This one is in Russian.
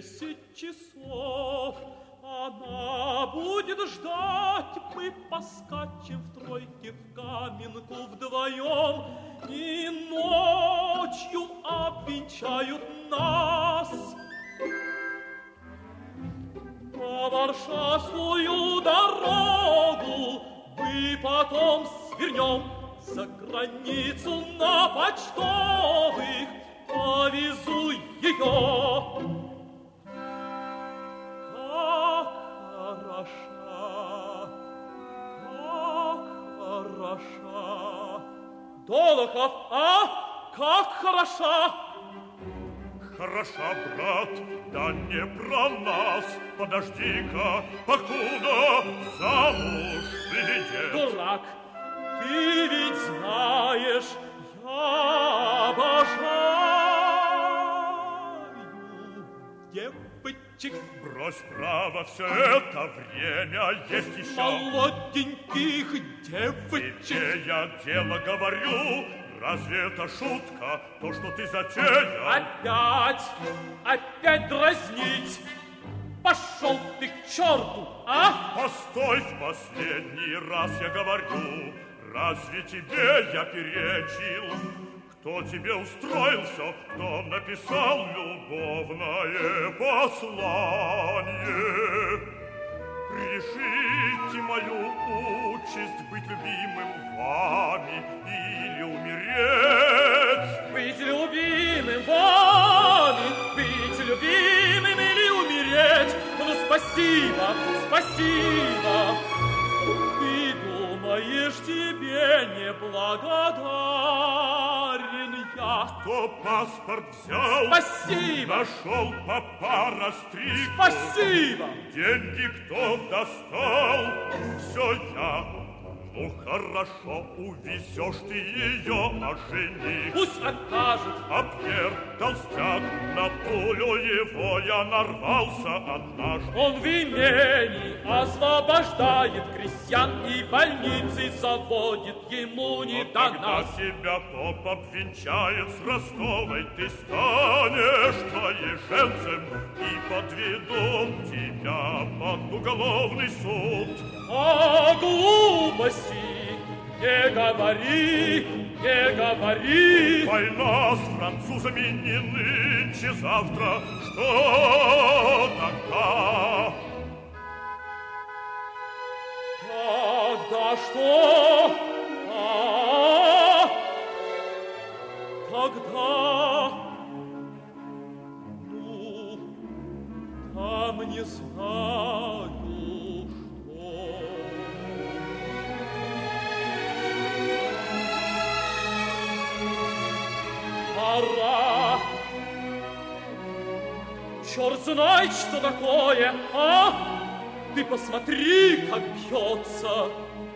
10 часов. Она будет ждать, мы поскачем в тройке в Каменку вдвоем, и ночью обвенчают нас. На Варшавскую дорогу мы потом свернем, за границу на почтовых повезу ее. Долохов, как хороша! Хороша, брат, да не про нас. Подожди-ка, покуда замуж глядеть. Дурак, ты ведь знаешь, я обожаю девочек. Брось, право, все это время есть еще. Молоденьких девочек. Тебе я дело говорю. Разве это шутка, то, что ты затеял? Опять дразнить. Пошел ты к черту, а? Постой, в последний раз я говорю. Разве тебе я перечил? Кто тебе устроил все, кто написал любовное послание? Решите мою участь быть любимым вами или умереть. Быть любимым вами, быть любимым или умереть. Ну, спасибо, спасибо. Ты думаешь, тебе не благодарен я? Кто паспорт взял? Спасибо. Нашел папа растрик. Спасибо. Деньги кто достал? Все я. Ну, хорошо, увезешь ты ее, а жених пусть откажет. А Пьер толстяк, на пулю его я нарвался однажды. Он в имении освобождает крестьян и больницы заводит, ему не до когда нас. себя поп обвенчает с Ростовой, ты станешь твоеженцем и подведут тебя под уголовный суд. О, глупости! Не говори, не говори! Война с французами не нынче, завтра. Что тогда? Тогда что? Тогда... Ну, там не знаю, что... Пора. Черт знает, что такое, а? Ты посмотри, как бьется.